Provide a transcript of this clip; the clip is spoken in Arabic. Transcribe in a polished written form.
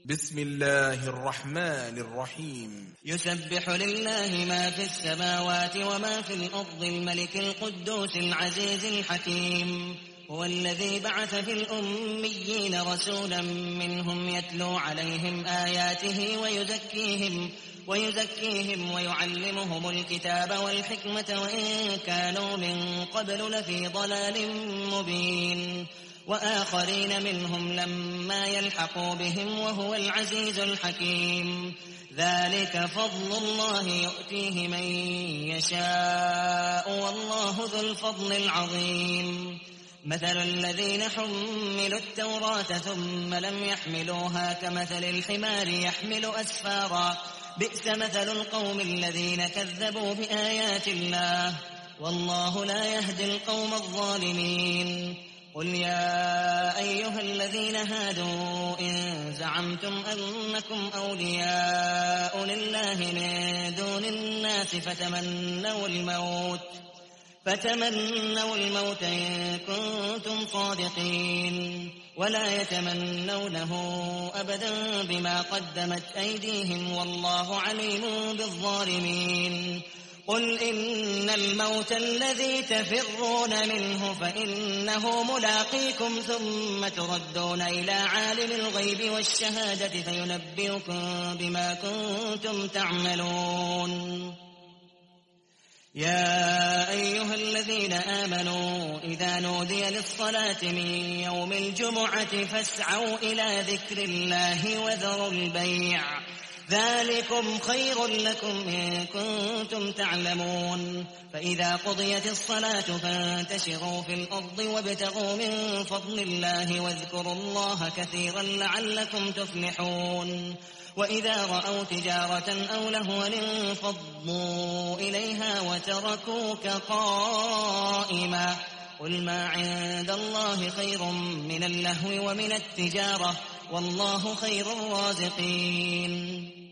بسم الله الرحمن الرحيم. يسبح لله ما في السماوات وما في الأرض الملك القدوس العزيز الحكيم. هو الذي بعث في الأميين رسولا منهم يتلو عليهم آياته ويزكيهم ويعلمهم الكتاب والحكمة وإن كانوا من قبل لفي ضلال مبين. وآخرين منهم لما يلحقوا بهم وهو العزيز الحكيم. ذلك فضل الله يؤتيه من يشاء والله ذو الفضل العظيم. مثل الذين حملوا التوراة ثم لم يحملوها كمثل الحمار يحمل أسفارا بئس مثل القوم الذين كذبوا بآيات الله والله لا يهدي القوم الظالمين. قل يا أيها الذين هادوا إن زعمتم أنكم أولياء لله من دون الناس فتمنوا الموت إن كنتم صادقين ولا يتمنونه أبدا بما قدمت أيديهم والله عليم بالظالمين. قل إن الموت الذي تفرون منه فإنه ملاقيكم ثم تردون إلى عالم الغيب والشهادة فينبئكم بما كنتم تعملون. يا أيها الذين آمنوا إذا نودي للصلاة من يوم الجمعة فاسعوا إلى ذكر الله وذروا البيع ذلكم خير لكم إن كنتم تعلمون. فإذا قضيت الصلاة فانتشروا في الأرض وابتغوا من فضل الله واذكروا الله كثيرا لعلكم تفلحون. وإذا رأوا تجارة أو لهوا انفضوا إليها وتركوك قائما قل ما عند الله خير من اللهو ومن التجارة والله خير الرازقين.